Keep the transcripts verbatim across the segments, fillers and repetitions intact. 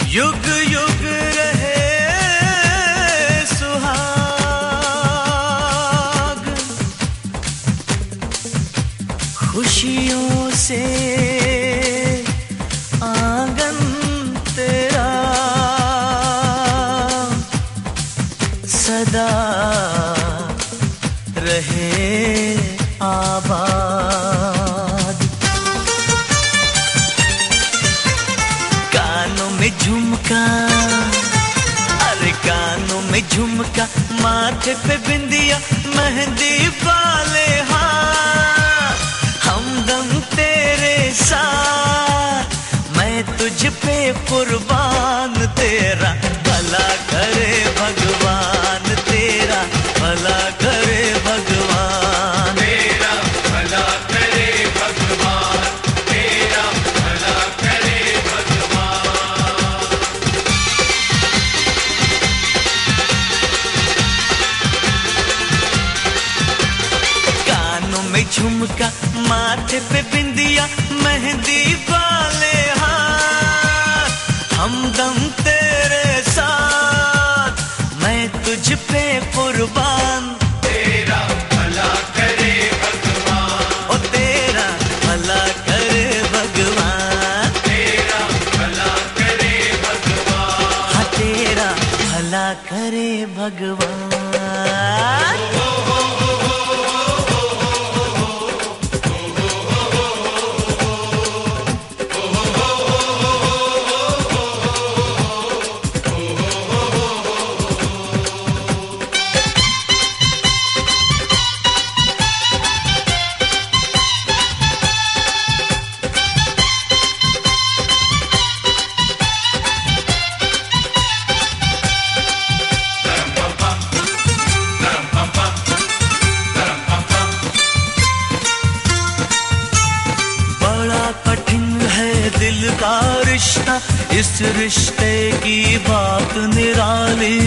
युग युग रहे सुहाग, खुशियों से आंगन तेरा सदा रहे आबाद। कानों में झुमका, अरे कानों में झुमका, माथे पे बिंदिया, मेहंदी वाले हाथ, हमदम तेरे साथ, मैं तुझ पे कुर्बान, तेरा भला करे भगवान, तेरा भला करे भगवान, तेरा भला करे भगवान, तेरा भला करे भगवान। कानों में झुमका, माथे पे बिंदिया, मेहंदी वाले हाथ, हमदम तेरे साथ, मैं तुझ पे कुर्बान, तेरा भला करे भगवान, ओ तेरा भला करे भगवान, तेरा भला करे भगवान। हाँ तेरा भला करे भगवान। दिल का रिश्ता, इस रिश्ते की बात निराली,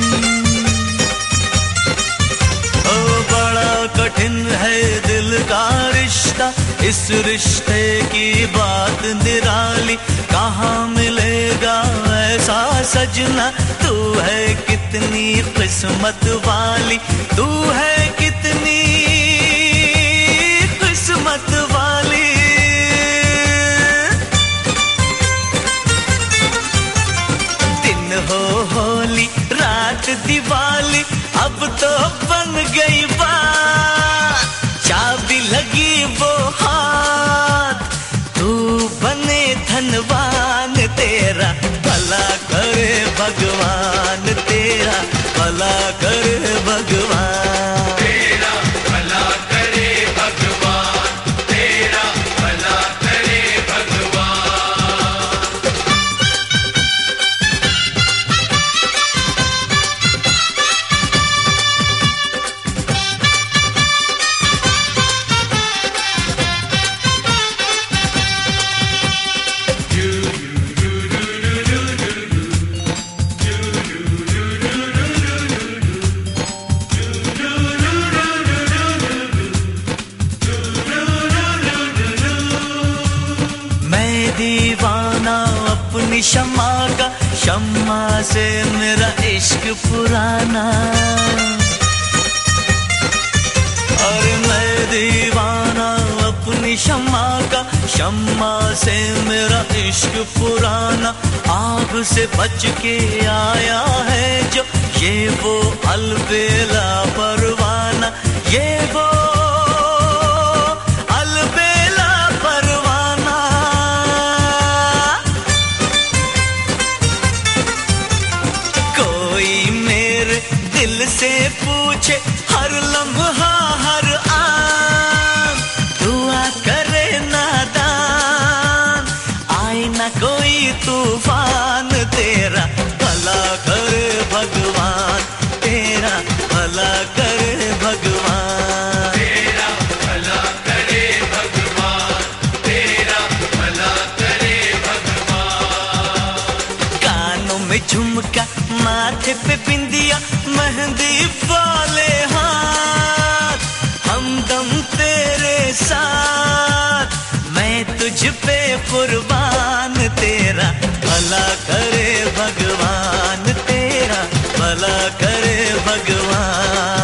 ओ बड़ा कठिन है दिल का रिश्ता, इस रिश्ते की बात निराली, कहाँ मिलेगा ऐसा सजना, तू है कितनी किस्मत वाली, तू है कितनी किस्मत वाली। हो होली रात दिवाली, अब तो बन गई बात, चाबी लगी वो हाथ, तू बने धनवान, तेरा भला करे भगवान, तेरा भला करे भगवान, तेरा भला करे भगवान, तेरा भला करे भगवान। दीवाना अपनी शम्मा का, शम्मा से मेरा इश्क पुराना, और मैं दीवाना अपनी शम्मा का, शम्मा से मेरा इश्क पुराना, आग से बच के आया है जो, ये वो अलबेला परवाना, ये वो अलबेला परवाना। कोई मेरे दिल से पूछे हर लम्हा हर आन, दुआ करे नादान, आए ना कोई तूफान, तेरा भला करे भगवान, तेरा भला करे भगवान, तेरा भला करे भगवान, तेरा भला करे भगवान। कानों में झुमका, माथे पे बिंदिया, मेहंदी वाले हाथ, हमदम तेरे साथ, मैं तुझ पे कुर्बान, तेरा भला करे करे भगवान।